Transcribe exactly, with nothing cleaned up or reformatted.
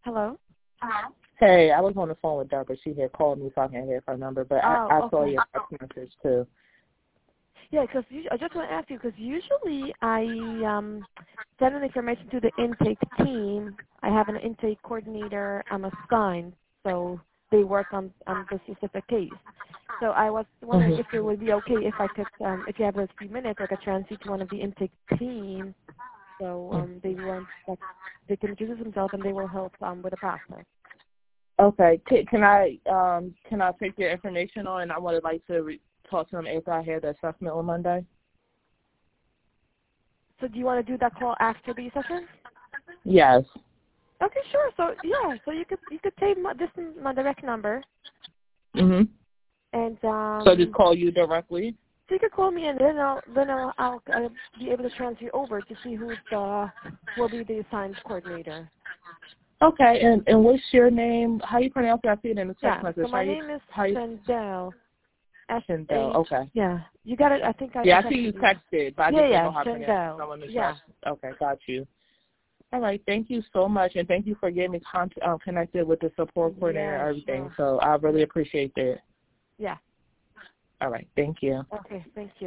Hello? Hey, I was on the phone with Deborah. She had called me so I can't have her number, but Oh, I, I okay. saw your text message too. Yeah, because I just want to ask you, because usually I um, send an information to the intake team. I have an intake coordinator I'm assigned, so they work on, on the specific case. So I was wondering Mm-hmm. if it would be okay if I could, um, if you have a few minutes, I could transfer you to one of the intake team, so um, they want like, they can introduce themselves and they will help um, with the process. Okay. Can, can I um can I take your information on? And I would like to re- talk to them after I had the assessment on Monday. So do you want to do that call after the session? Yes. Okay, sure. So yeah, so you could you could take my, this is my direct number, Mhm. and So just um, call you directly. so you could call me, and then I'll then I'll, I'll, I'll be able to transfer you over to see who's the will be the assigned coordinator. Okay. And and what's your name? How you pronounce it? I see it in the text Yeah. message. So How my you name is how you Shendel. S Shendel. H. Okay. Yeah. You got it. I think I, I Yeah, I see you texted you. texted, but I Yeah, just didn't yeah. know how to pronounce it. Shendel. So I want to make sure. Yeah. I, okay, got you. All right, thank you so much, and thank you for getting me con- um, connected with the support coordinator and Yeah. everything. Sure. So I really appreciate that. Yeah. All right, thank you. Okay. Thank you.